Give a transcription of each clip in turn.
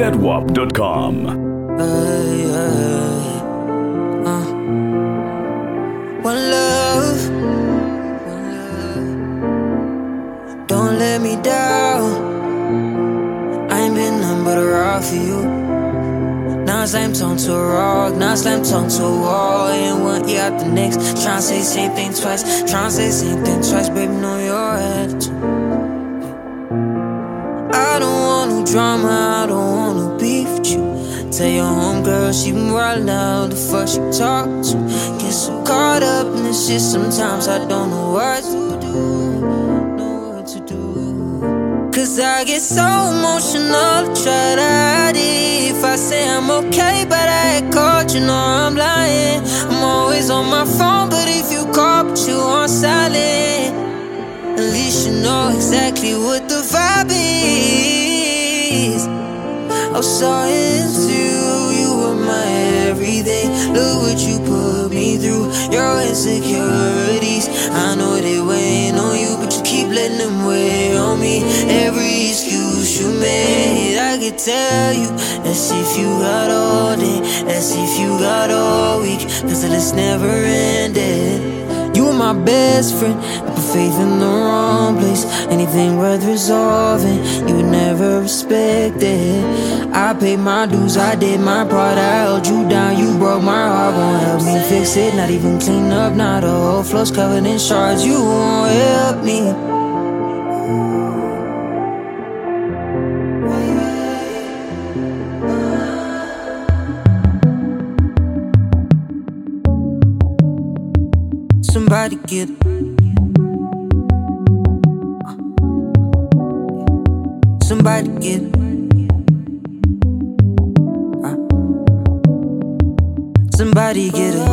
ZWAP.com. One love, don't let me down. I ain't been nothing but a rock for you. Now slam tongue to a rock, now slam tongue to a wall. And one ear out the next, tryna say the same thing twice. Tryna say the same thing twice, baby, know your attitude. I don't want no drama, I don't want no beef with you. Tell your homegirl she been wild out, the fuck she talk to. Get so caught up in this shit sometimes I don't know what to do. Cause I get so emotional, try to hide it. If I say I'm okay, but I ain't caught, you know I'm lying. I'm always on my phone, but if you call, but you on silent, at least you know exactly what the vibe is. I'm so into you, you were my everything. Look what you put me through, your insecurities. I know they weighing on you, but you keep letting them weigh on me. Every excuse you made, I could tell you. Let's see if you got all day, let's see if you got all week, cause it's never ended. You were my best friend, I put faith in the wrong place. Anything worth resolving, you would never respect it. I paid my dues, I did my part, I held you down. You broke my heart, won't help me fix it. Not even clean up, now the whole floor's covered in shards. You won't help me. Somebody get somebody get somebody get it.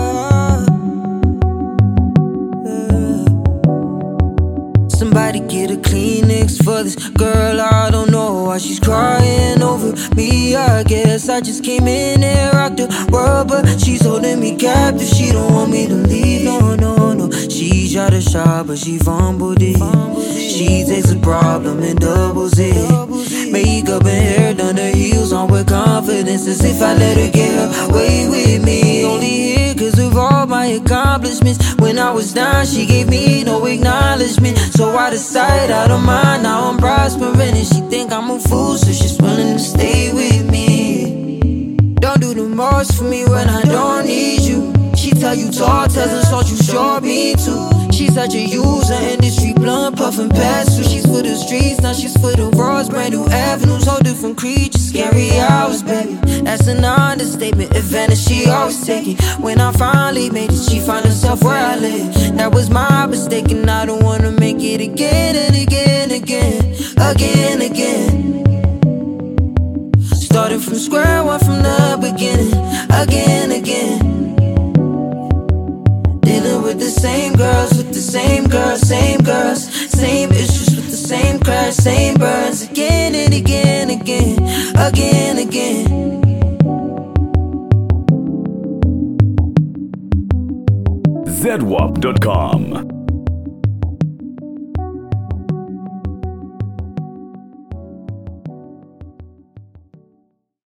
Somebody get a Kleenex for this girl. I don't know why she's crying over me. I guess I just came in and rocked the world, but she's holding me captive. She don't want me to leave, no, no, no. She tried to shop, but she fumbled it. She takes a problem and doubles it. Makeup and hair done, her heels on with confidence, as if I let her get her way with me. Only here cause of all my accomplishments. When I was down, she gave me no acknowledgement. So out of sight, out of mind, now I'm prospering. And she think I'm a fool, so she's willing to stay with me. Don't do the most for me when I don't need you. She tell you tall tales and salt, you sure me too. She's such a user, industry blunt, puffin' past. So she's for the streets, now she's for the roads. Brand new avenues, whole different creatures, scary hours, baby. That's an understatement, advantage she always taking. When I finally made it, she found herself where I live. That was my mistake, and I don't wanna make it again and again, again, again, again. Starting from square one from the beginning, again, again. Dealing with the same girls, with the same girls, same girls, same issues with the same crash, same burns, again and again, again, again, again. ZWAP.com.